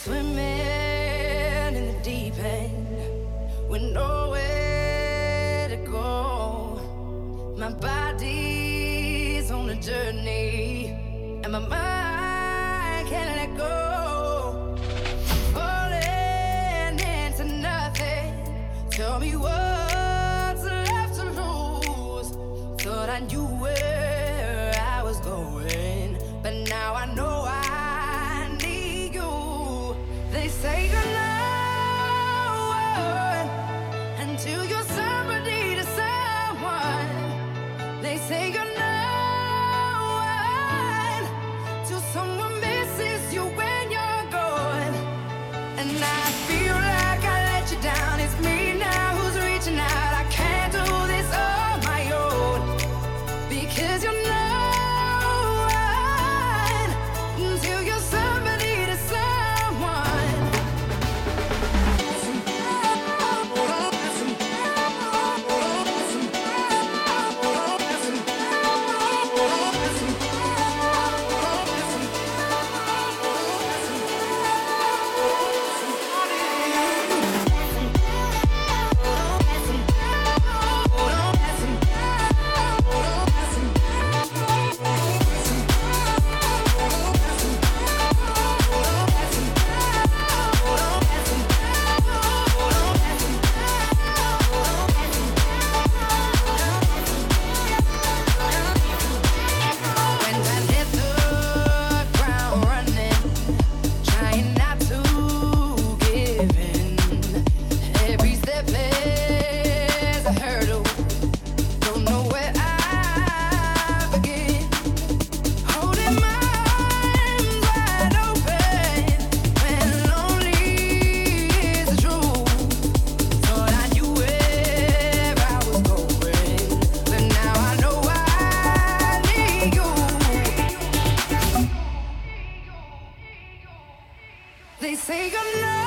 Swimming in the deep end with nowhere to go. My body's on a journey and my mind can't let go. Falling into nothing. Tell me what's left to lose. Thought I knew where I was going, but now I know I need you. They say you're no one until you're somebody to someone. They say you're no one till someone misses you when you're gone. And I feel like I let you down. It's me now who's reaching out. I can't do this on my own because you're no one until you're somebody to someone. When I hit the ground running, trying not to give in. Every step is a hurdle. Don't know where I begin. Holding my arms wide open when lonely is the truth. Thought I knew where I was going, but now I know I need you. They say you're not